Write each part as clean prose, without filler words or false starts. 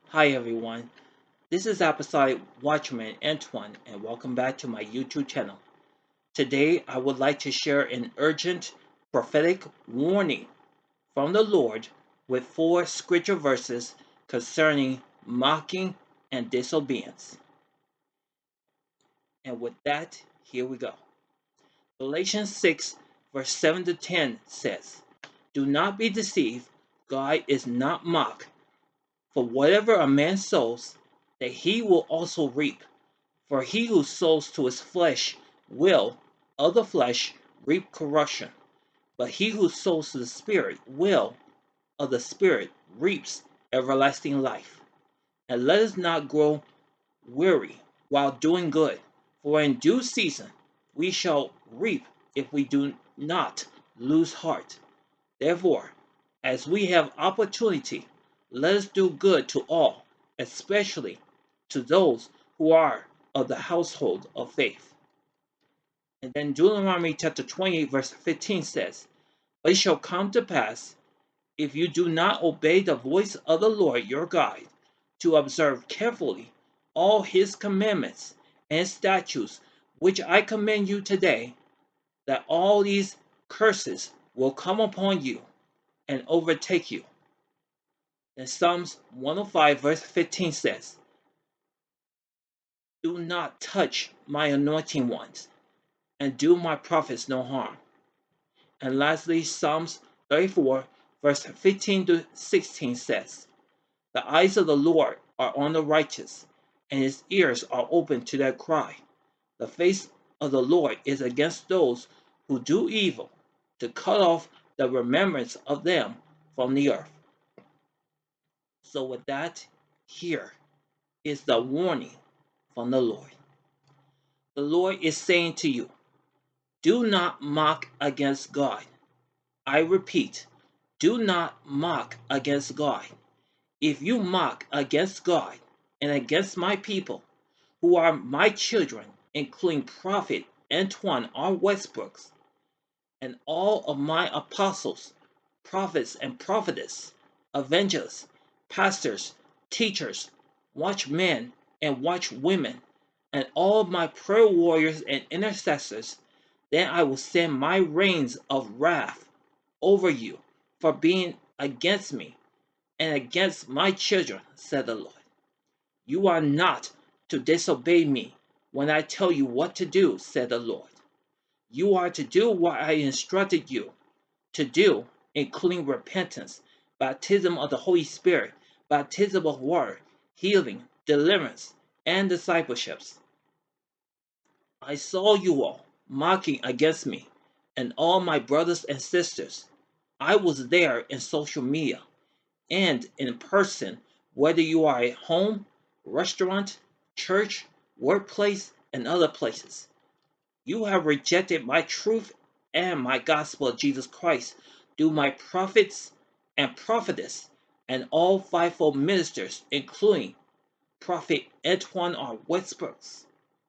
Hi everyone, this is Apostolic Watchman Antoine, and welcome back to my YouTube channel. Today I would like to share an urgent prophetic warning from the Lord with four scripture verses concerning mocking and disobedience. And with that, here we go. Galatians 6, verse 7 to 10 says, "Do not be deceived, God is not mocked. For whatever a man sows, that he will also reap. For he who sows to his flesh will, of the flesh, reap corruption. But he who sows to the Spirit will, of the Spirit, reaps everlasting life. And let us not grow weary while doing good, for in due season we shall reap if we do not lose heart. Therefore, as we have opportunity, let us do good to all, especially to those who are of the household of faith." And then Deuteronomy chapter 28, verse 15 says, "But it shall come to pass, if you do not obey the voice of the Lord your God, to observe carefully all his commandments and statutes which I command you today, that all these curses will come upon you and overtake you." And Psalms 105, verse 15 says, "Do not touch my anointing ones, and do my prophets no harm." And lastly, Psalms 34, verse 15 to 16 says, "The eyes of the Lord are on the righteous, and his ears are open to their cry. The face of the Lord is against those who do evil, to cut off the remembrance of them from the earth." So with that, here is the warning from the Lord. The Lord is saying to you, do not mock against God. I repeat, do not mock against God. If you mock against God and against my people, who are my children, including Prophet Antoine R. Westbrooks, and all of my apostles, prophets and prophetess, evangelists, pastors, teachers, watchmen and watchwomen, and all my prayer warriors and intercessors, then I will send my rains of wrath over you for being against me and against my children, said the Lord. You are not to disobey me when I tell you what to do, said the Lord. You are to do what I instructed you to do, including repentance, baptism of the Holy Spirit, baptism of water, healing, deliverance, and discipleships. I saw you all mocking against me and all my brothers and sisters. I was there in social media and in person, whether you are at home, restaurant, church, workplace, and other places. You have rejected my truth and my gospel of Jesus Christ through my prophets and prophetess and all fivefold ministers, including Prophet Antoine R. Westbrooks.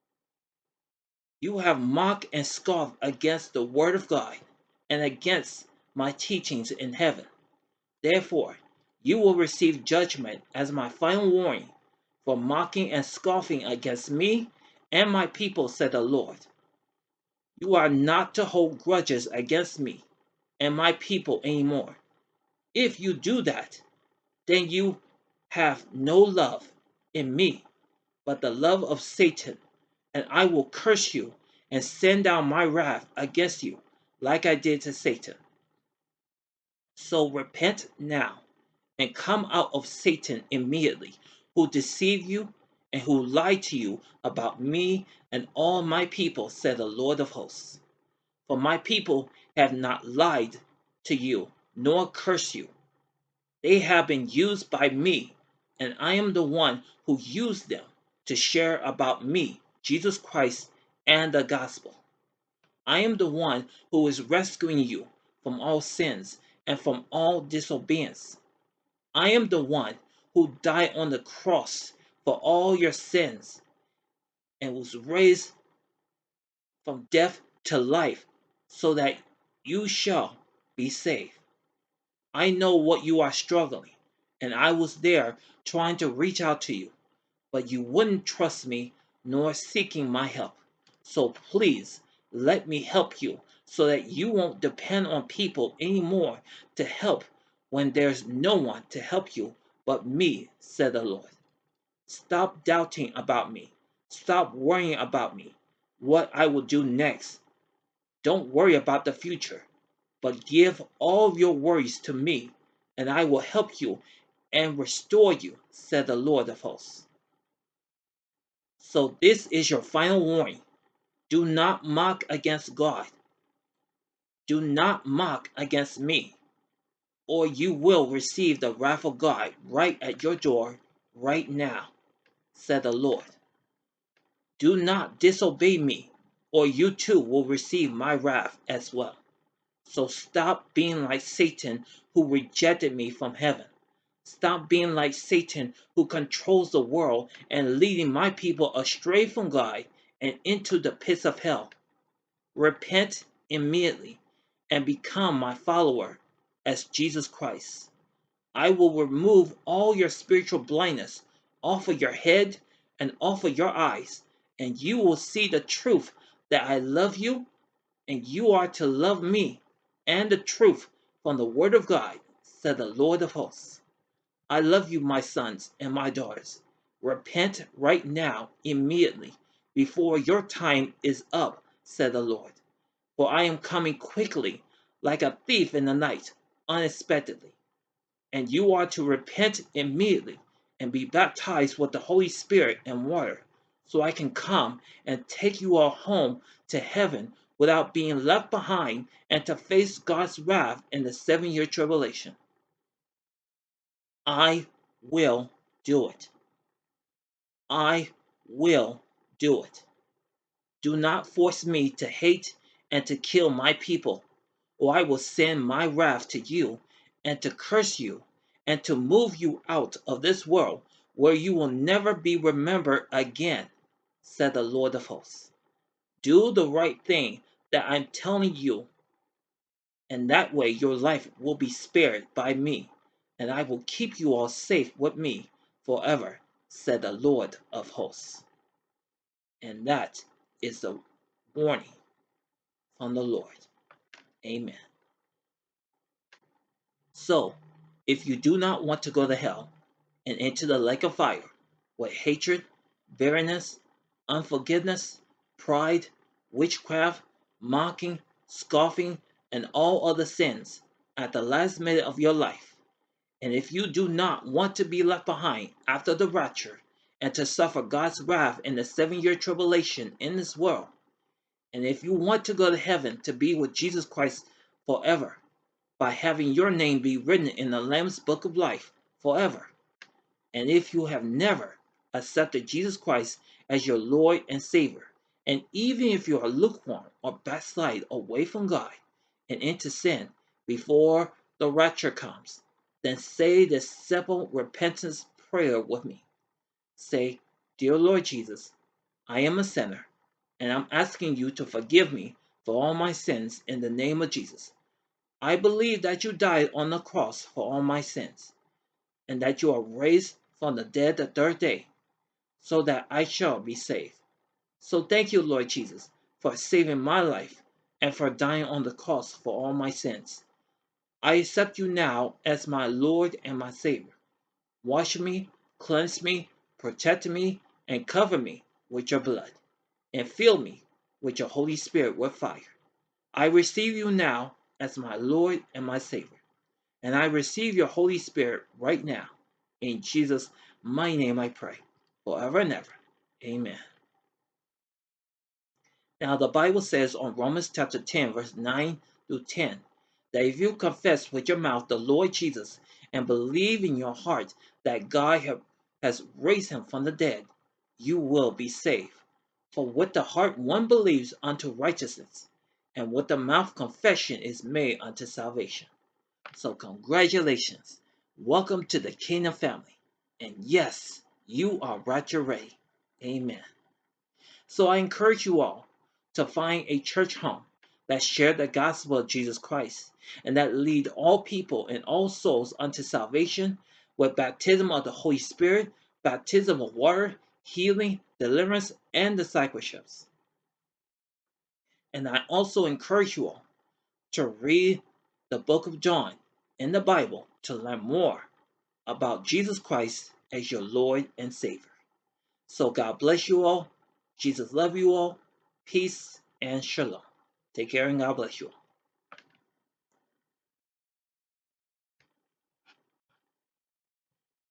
You have mocked and scoffed against the word of God and against my teachings in heaven. Therefore, you will receive judgment as my final warning for mocking and scoffing against me and my people, said the Lord. You are not to hold grudges against me and my people anymore. If you do that, then you have no love in me, but the love of Satan, and I will curse you and send down my wrath against you, like I did to Satan. So repent now and come out of Satan immediately, who deceived you and who lied to you about me and all my people, said the Lord of hosts. For my people have not lied to you, nor cursed you. They have been used by me, and I am the one who used them to share about me, Jesus Christ, and the gospel. I am the one who is rescuing you from all sins and from all disobedience. I am the one who died on the cross for all your sins and was raised from death to life so that you shall be saved. I know what you are struggling. and I was there trying to reach out to you, but you wouldn't trust me nor seeking my help. So please let me help you so that you won't depend on people anymore to help when there's no one to help you but me, said the Lord. Stop doubting about me. Stop worrying about me, what I will do next. Don't worry about the future, but give all of your worries to me, and I will help you and restore you, said the Lord of hosts. So this is your final warning. Do not mock against God. Do not mock against me, or you will receive the wrath of God right at your door right now, said the Lord. Do not disobey me, or you too will receive my wrath as well. So stop being like Satan, who rejected me from heaven. Stop being like Satan, who controls the world and leading my people astray from God and into the pits of hell. Repent immediately and become my follower as Jesus Christ. I will remove all your spiritual blindness off of your head and off of your eyes, and you will see the truth that I love you and you are to love me, and the truth from the Word of God, said the Lord of hosts. I love you, my sons and my daughters. Repent right now, immediately, before your time is up, said the Lord. For I am coming quickly, like a thief in the night, unexpectedly. And you are to repent immediately and be baptized with the Holy Spirit and water, so I can come and take you all home to heaven without being left behind and to face God's wrath in the 7-year tribulation. I will do it. I will do it. Do not force me to hate and to kill my people, or I will send my wrath to you and to curse you and to move you out of this world where you will never be remembered again, said the Lord of hosts. Do the right thing that I'm telling you, and that way your life will be spared by me, and I will keep you all safe with me forever, said the Lord of hosts. And that is the warning from the Lord. Amen. So, if you do not want to go to hell and into the lake of fire with hatred, bitterness, unforgiveness, pride, witchcraft, mocking, scoffing, and all other sins at the last minute of your life, and if you do not want to be left behind after the rapture and to suffer God's wrath in the 7-year tribulation in this world, and if you want to go to heaven to be with Jesus Christ forever, by having your name be written in the Lamb's Book of Life forever. And if you have never accepted Jesus Christ as your Lord and Savior, and even if you are lukewarm or backslide away from God and into sin before the rapture comes, then say this simple repentance prayer with me. Say, Dear Lord Jesus, I am a sinner, and I'm asking you to forgive me for all my sins in the name of Jesus. I believe that you died on the cross for all my sins, and that you are raised from the dead the third day, so that I shall be saved. So thank you, Lord Jesus, for saving my life and for dying on the cross for all my sins. I accept you now as my Lord and my Savior. Wash me, cleanse me, protect me, and cover me with your blood, and fill me with your Holy Spirit with fire. I receive you now as my Lord and my Savior. And I receive your Holy Spirit right now. In Jesus' mighty name I pray, forever and ever. Amen. Now the Bible says on Romans chapter 10, verse 9 through 10, that if you confess with your mouth the Lord Jesus and believe in your heart that God has raised him from the dead, you will be saved. For with the heart one believes unto righteousness, and with the mouth confession is made unto salvation. So congratulations. Welcome to the Kingdom family. And yes, you are rapture ready. Amen. So I encourage you all to find a church home that share the gospel of Jesus Christ and that lead all people and all souls unto salvation with baptism of the Holy Spirit, baptism of water, healing, deliverance, and discipleships. And I also encourage you all to read the book of John in the Bible to learn more about Jesus Christ as your Lord and Savior. So God bless you all. Jesus love you all. Peace and shalom. Take care and God bless you all.